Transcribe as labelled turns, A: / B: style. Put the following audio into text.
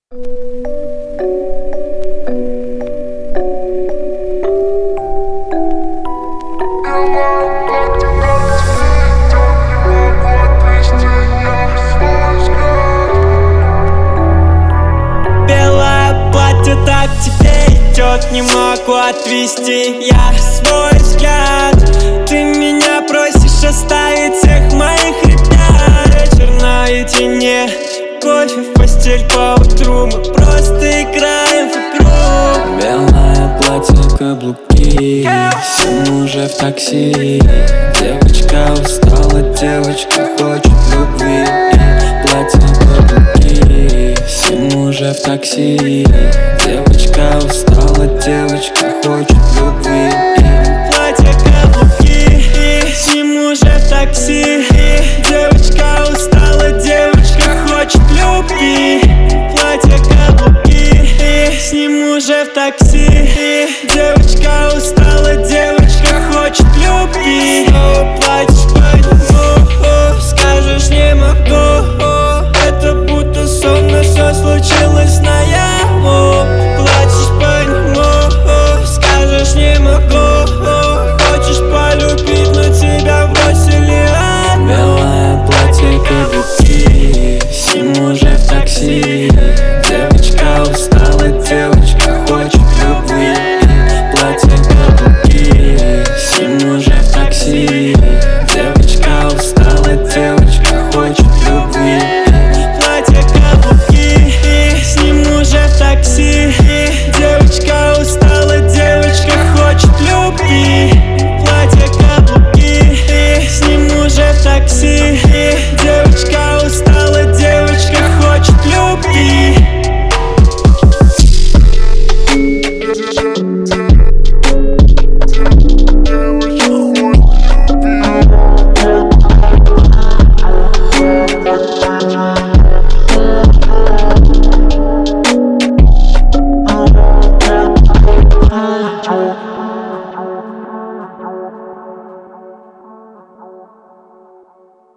A: Белое платье так тебе идет, не могу отвести я свой взгляд. Ты меня просишь оставить всех моих ребят. Вечер наедине, кофе в постель по утру, мы просто играем в игру.
B: Белое платье, каблуки, всем уже в такси. Девочка устала, девочка хочет любви. Платье, каблуки, всем уже в такси. Девочка устала, девочка хочет любви.
A: Платье, каблуки, с ним уже в такси. Девочка устала, девочка хочет любви. Платье, каблуки, с ним уже в такси. Девочка устала, девочка хочет любви. Снова плачешь по нему, скажешь не могу. Это будто сон, но все случилось наяву. Плачешь по нему, скажешь не могу. Хочешь полюбить, но тебя бросили одну.
B: Белое платье, каблуки, всем уже в такси. Девочка устала, девочка хочет любви. Платье, каблуки, всем уже в такси. Девочка устала, девочка хочет любви.
A: Платье, каблуки, с ним уже в такси. Девочка устала, девочка хочет любви. Платье, каблуки, с ним уже в такси. Девочка устала, девочка хочет любви.
C: Oh.